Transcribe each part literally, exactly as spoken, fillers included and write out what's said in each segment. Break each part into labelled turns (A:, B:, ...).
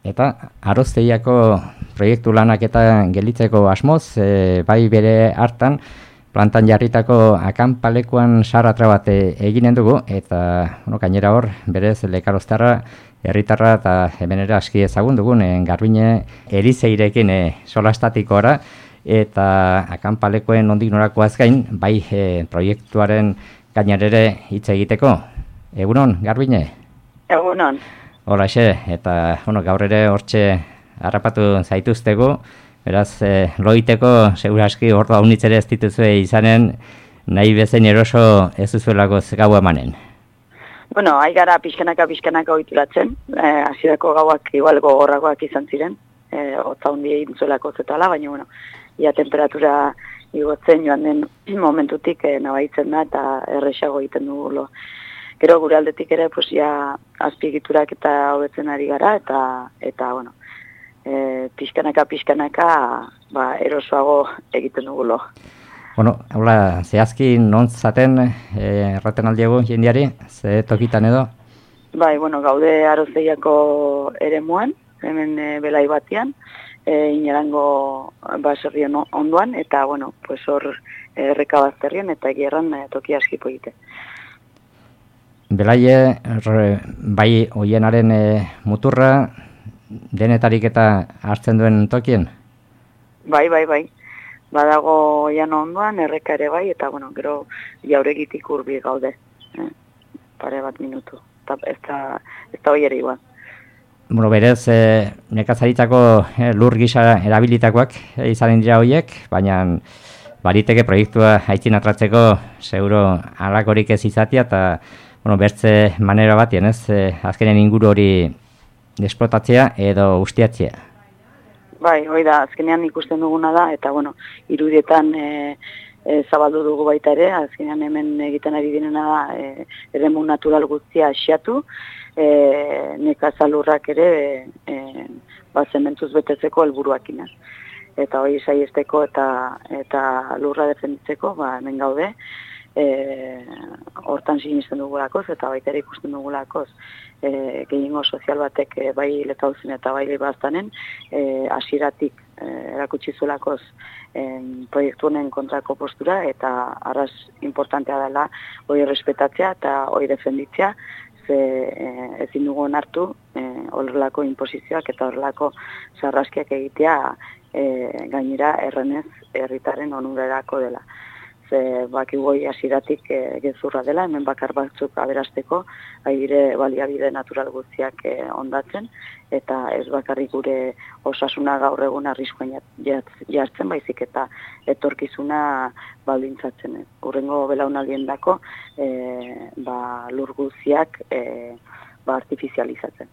A: Eta Aroztegiako proiektu lanak eta gelditzeko asmoz, e, bai bere hartan, plantan jarritako akanpalekuan sarratra bat eginen dugu, eta bueno, gainera hor, berez Lekaroztarra, herritarra eta hemen ere aski ezagun dugun, e, Garbine erizeirekin e, solastatikora, eta akanpalekoen nondik norakoaz gain, bai e, proiektuaren gainerere hitz egiteko. Egunon, Garbine?
B: Egunon.
A: Holaxe, eta bueno, gaur ere hortxe harrapatu zaituztegu, beraz, e, loiteko seguraski hor da unitz ere ez dituzue izanen, nahi bezain eroso ez duzuelako gau emanen.
B: Bueno, hai gara pixkanaka pixkanaka ohituratzen, eh, hasierako gauak igual gogorragoak izan ziren, eh, hotza hundi egin zuelako zetala, baina bueno, ia temperatura igotzen joan den momentutik eh, nabaitzen da eta erresago egiten dugu lo. Gero gure aldetik ere, pues ja azpiegiturak eta hobetzen ari gara, eta, eta bueno, e, pixkanaka pixkanaka ba, erosoago egiten dugu lo.
A: Bueno, hola, zehazki non zaten eh, erraten aldiago jendiari, ze tokitan edo?
B: Bai, bueno, gaude Aroztegiako eremuan, hemen e, belai batean, e, Inerango baserrien ondoan, eta bueno, pues hor erreka bazterrien eta egierran e, toki aski poite.
A: Belaie, bai hoienaren e, muturra, denetarik eta hartzen duen tokien?
B: Bai, bai, bai. Badago jano ondoan, erreka ere bai, eta bueno, gero jauregitik hurbil gaude. Eh, pare bat minutu. Eta ez da, ez da hoi ere igual.
A: Bueno, berez, e, nekazaritzako e, lur gisa erabilitakoak e, izanen dira horiek, baina bariteke proiektua haitzin atratzeko seguro halakorik ez izatea, eta bueno, bertze manera batien, ez? E, azkenen inguru hori esplotatzea edo ustiatzea.
B: Bai, hoi da, azkenean ikusten duguna da, eta bueno, irudietan e, e, zabaldu dugu baita ere, azkenean hemen egiten ari direna da, e, eremu natural guztia asiatu, e, nekazalurrak ere e, ba, zementuz betetzeko helburuakin. Eta hori saiesteko eta, eta lurra defenditzeko, ba, hemen gaude, E, hortan sinisten dugulakoz eta baita ere ikusten dugulakoz e, gehiengo sozial batek e, bai Lekauzen eta bai Baztanen e, hasieratik e, erakutsi zuelakoz e, proiektu honen kontrako postura eta arras importantea dela hori respetatzea eta hori defenditzea, ze e, ezin dugu onartu e, horrelako inposizioak eta horrelako sarraskiak egitea e, gainera errenez herritaren onurarako dela. Ze bakigoi hasieratik e, gezurra dela, hemen bakar batzuk aberasteko, aire baliabide natural guztiak e, ondatzen, eta ez bakarrik gure osasuna gaur egun arriskuan jartzen, baizik eta etorkizuna baldintzatzen. Hurrengo belaunaldien dako e, ba, lur guztiak e, ba, artifizializatzen.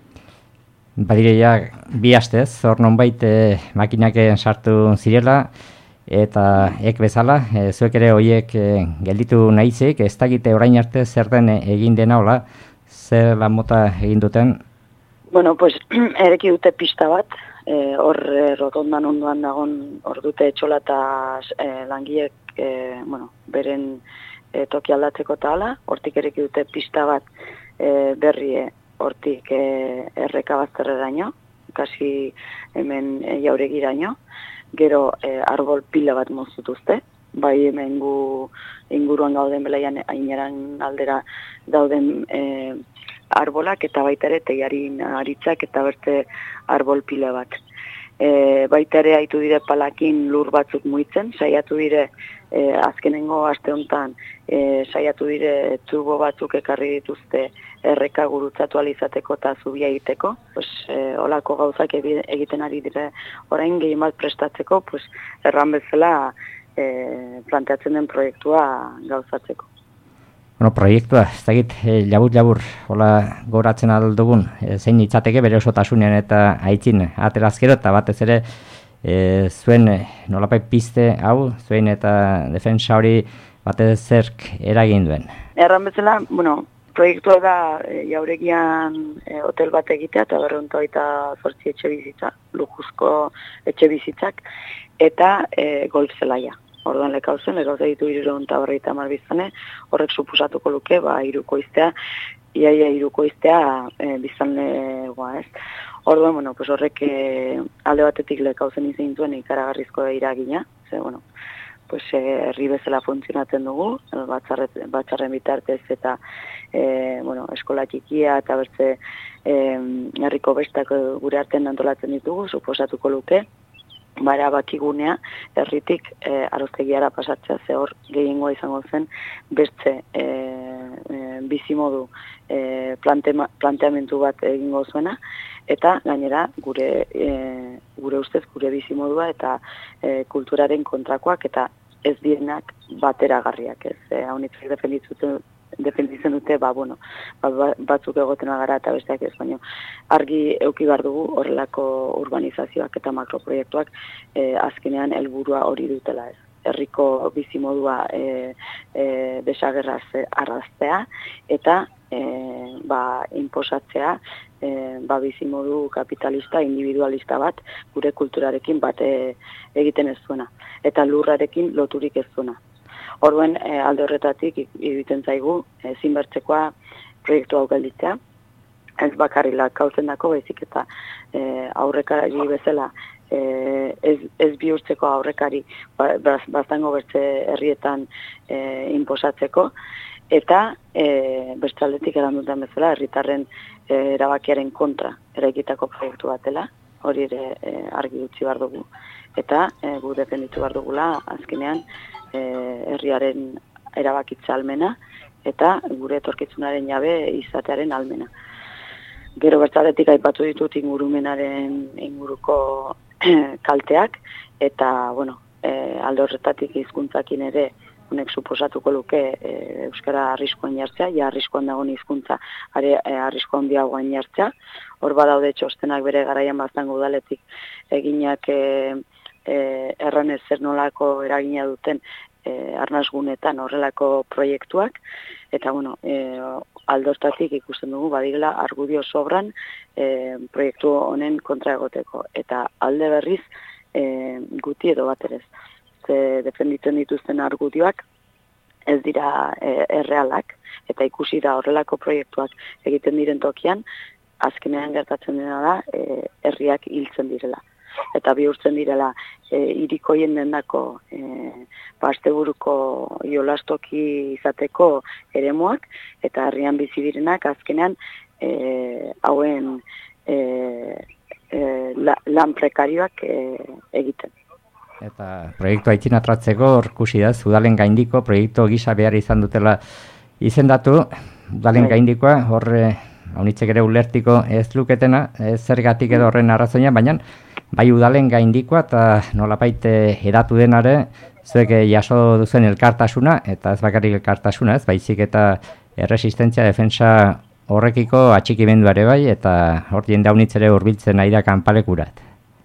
A: Badireia bi astez, hor nonbait e, makinaken sartu zirela, eta ek bezala, e, zuek ere horiek e, gelditu nahizik, ez dakite orain arte zer den egin dena hola, zer lan mota egin duten?
B: Bueno, pues, ereki dute pista bat, e, hor e, rotondan ondoan dagon, hor dute etxola eta e, langiek, e, bueno, beren e, toki aldatzeko eta hala, hortik ereki dute pista bat e, berri hortik e, erreka bazterreraino, kasi hemen e, jauregiraino, gero e, arbol pila bat moztutuzte, bai hemen gu inguruan gauden belaian Aineran aldera dauden e, arbolak eta baita ere teiarin aritzak eta berte arbol pila bat. E, baita ere haitu dire palakin lur batzuk muitzen, saiatu dire e, azkenengo aste honetan e, saiatu dire tubo batzuk ekarri dituzte erreka gurutzatu alizateko eta zubia egiteko, pues, e, olako gauzak egiten ari dire orain gehien bat prestatzeko, pues, erran bezala e, planteatzen den proiektua gauzatzeko.
A: Bueno, proiektua, ez dakit, e, labur-labur, hola goratzen aldugun, e, zein itzateke bere osotasunean eta haitzin aterazkero, eta batez ere e, zuen e, nolapait piste hau, zuen eta defensa hori batez zerk eragin duen.
B: Erran bezala, bueno, proiektua da e, jauregian e, hotel bat egitea eta berrehunta hogeita zortzi etxe bizitza, lujuzko etxe bizitzak, eta e, golf zelaia. Orduan Lekauzen, Lekauzen ditu hirurehun eta berrogeita hamar biztanle, horrek supusatuko luke, ba, hirukoiztea iaia iruko iztea e, biztanlegoa, ez? Orduan, bueno, pues horrek e, alde batetik lekauzen izan zuen ikaragarrizko iragina, ze, bueno, pues herri bezala funtzionatzen dugu, batzarren bitartez eta e, bueno, eskola txikia eta bertze herriko bestak gure artean antolatzen ditugu, suposatuko luke, bara bakigunea herritik e, aroztegiara pasatzea, ze hor gehiengoa izango zen beste e, e, bizimodu e, plantema, planteamentu bat egingo zuena, eta gainera gure e, gure ustez gure bizimodua eta e, kulturaren kontrakoak eta ez dienak bateragarriak, ez. E, Haunitzak defenditzen defenditzen dute, ba, bueno, ba, batzuk egoten agara eta besteak ez, baina argi euki behar dugu horrelako urbanizazioak eta makroproiektuak e, azkenean helburua hori dutela, ez. Herriko bizimodua e, e, desagerraz arraztea eta e, ba, inposatzea e, ba, bizimodu kapitalista, individualista bat gure kulturarekin bat e, egiten ez zuena eta lurrarekin loturik ez zuena. Orduan, e, alde horretatik egiten zaigu ezinbertzekoa proiektu hau gelditzea, ez bakarrila kautzen dako, baizik eta e, aurrekari bezala e, ez, ez bihurtzeko aurrekari bastango bertze herrietan e, inposatzeko, eta e, bestaldetik erandutan bezala herritarren e, erabakiaren kontra eraikitako proiektu batela, hori ere e, argi utzi behar dugu. Eta e, gu defenditu behar dugula azkenean herriaren erabakitza almena eta gure etorkizunaren jabe izatearen almena. Gero bertzaletik aipatu ditut ingurumenaren inguruko kalteak eta, bueno, e, alde horretatik hizkuntzakin ere honek suposatuko luke e, euskara arriskuan jartzea, ja arriskuan dagoen hizkuntza are e, arriskuan handiagoan jartzea. Hor badaude txostenak bere garaian baztango udaletik eginak e, E, erranez zer nolako eragina duten e, arnasgunetan horrelako proiektuak, eta bueno, e, aldortatik ikusten dugu badirela argudio sobran e, proiektu honen kontra egoteko, eta alde berriz e, guti edo bat erez. Ze defenditzen dituzten argudioak ez dira e, errealak, eta ikusi da horrelako proiektuak egiten diren tokian, azkenean gertatzen dena da e, herriak hiltzen direla. Eta bihurtzen direla e, irikoien dendako e, asteburuko jolastoki izateko eremuak, eta herrian bizi direnak azkenean e, hauen e, e, la, lan prekarioak e, egiten.
A: Eta proiektu haitzin atratzeko hor kusi da, udalen gaindiko proiektu gisa behar izan dutela izendatu, udalen gaindikoa horre haunitzek ere ulertiko ez luketena, ez zergatik edo horren arrazoina, baina bai udalen gaindikoa eta nolapait edatu denare zuek jaso duzen elkartasuna, eta ez bakarrik elkartasuna, ez baizik eta erresistentzia, defensa horrekiko atxikimendu ere bai, eta hor jende haunitz ere hurbiltzen nahi da kanpalekurat.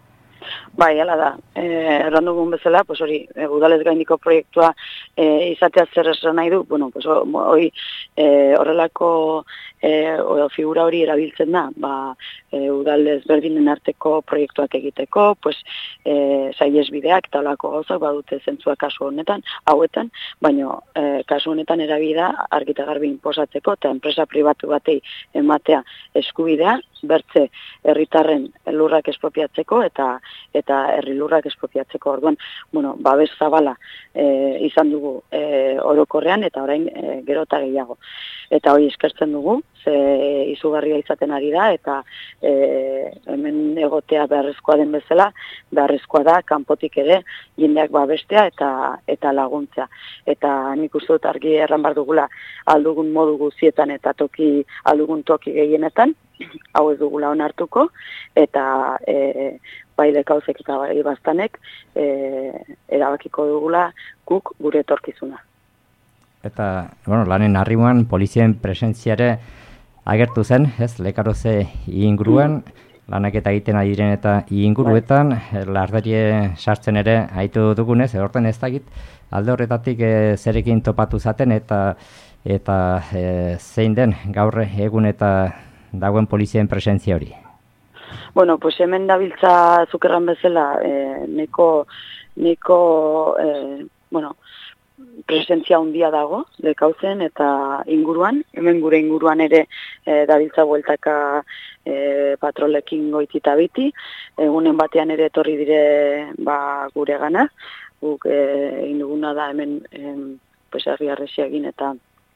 B: Bai, hala da. Eh, errandugun bezala, pues hori, e, udalez gaindiko proiektua e, izatea zer esan nahi du, bueno, pues hori e, horrelako e, o, figura hori erabiltzen da, ba, e, udalez berdinen arteko proiektuak egiteko, pues e, saihesbideak eta holako gauzak badute zentzua kasu honetan, hauetan, baina e, kasu honetan erabida argita garbi inposatzeko eta enpresa pribatu batei ematea eskubidea, bertze herritarren lurrak espropiatzeko eta eta herri lurrak espropiatzeko. Orduan, bueno, babes zabala e, izan dugu e, orokorrean eta orain e, gero eta gehiago. Eta hori eskertzen dugu, ze izugarria izaten ari da eta e, hemen egotea beharrezkoa den bezala, beharrezkoa da kanpotik ere jendeak babestea eta eta laguntzea. Eta nik uste dut argi erran bar dugula aldugun modu guztietan eta toki aldugun toki gehienetan, hau ez dugula onartuko, eta e, bai lekauzek eta bai bastanek e, erabakiko dugula guk gure etorkizuna.
A: Eta, bueno, lanen arrimuan polizien presentziare agertu zen, ez, lekaroze inguruan, lanak eta egiten ari diren eta inguruetan, lardarie sartzen ere haitu dugunez, horten ez dakit, alde horretatik e, zerekin topatu zaten eta eta e, zein den gaur egun eta dagoen polizien presentzia hori?
B: Bueno, pues hemen dabiltza zukerran bezala, eh, neko, neko eh, bueno, presentzia handia dago, lekautzen eta inguruan, hemen gure inguruan ere e, dabiltza bueltaka e, patrolekin goitita biti, egunen batean ere etorri dire ba, gure gana, guk egin duguna da hemen e, pues, herri arresia egin eta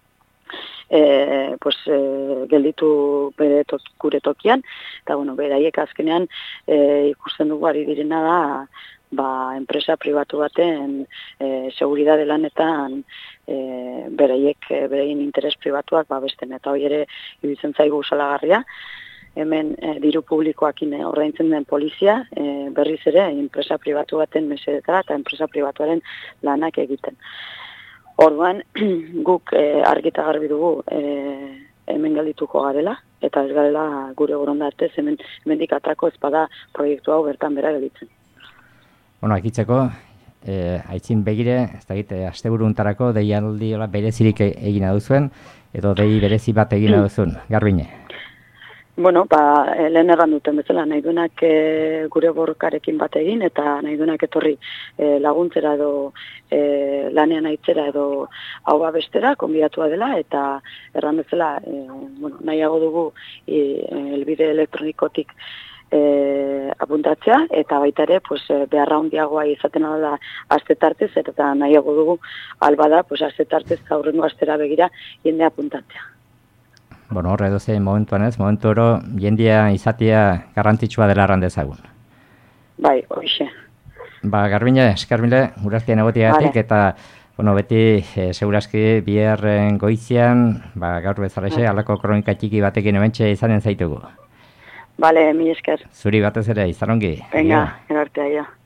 B: E, pues, e, gelditu bere tok, gure tokian, eta bueno, beraiek azkenean e, ikusten dugu ari direna da ba, enpresa pribatu baten e, seguridade lanetan e, beraiek, e, bereien interes pribatuak babesten, eta hori ere iruditzen zaigu salagarria. Hemen e, diru publikoakin ordaintzen den polizia, e, berriz ere enpresa pribatu baten mesedetara eta enpresa pribatuaren lanak egiten. Orduan, guk e, argita garbi dugu e, hemen geldituko garela, eta ez garela gure borondatez hemen hemendik atrako ez bada proiektu hau bertan bera gelditzen.
A: Bueno, akitzeko, e, aitzin begire, ez da egite, asteburuntarako deialdi berezirik egina duzuen, edo dei berezi bat egina duzun, Garbine?
B: Bueno, ba, lehen erran duten bezala, nahi duenak e, gure borrokarekin bat egin, eta nahi duenak etorri e, laguntzera edo e, lanean aitzera edo hau babestera, konbidatua dela, eta erran bezala, e, bueno, nahiago dugu e, elbide elektronikotik e, apuntatzea, eta baita ere, pues, beharra handiagoa izaten da aste tartez, eta nahiago dugu albada, pues, aste tartez aurrengo astera begira jende apuntatzea.
A: Bueno, horre doze momentuan ez, momentu oro jendia izatea garrantzitsua dela erran dezagun.
B: Bai, hoxe.
A: Ba, Garbine, eskarmile, guraztien egotiagatik, eta, bueno, beti, e, segurazki, biherren goizian, ba, gaur bezalaxe, halako kronika txiki batekin hementxe izanen zaitugu.
B: Bale, mi esker.
A: Zuri batez ere, izan ongi.
B: Venga, erartea, ja.